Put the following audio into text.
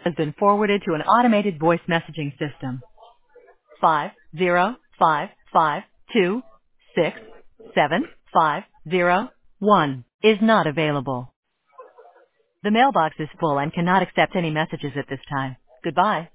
has been forwarded to an automated voice messaging system. 505526750 is not available. The mailbox is full and cannot accept any messages at this time. Goodbye.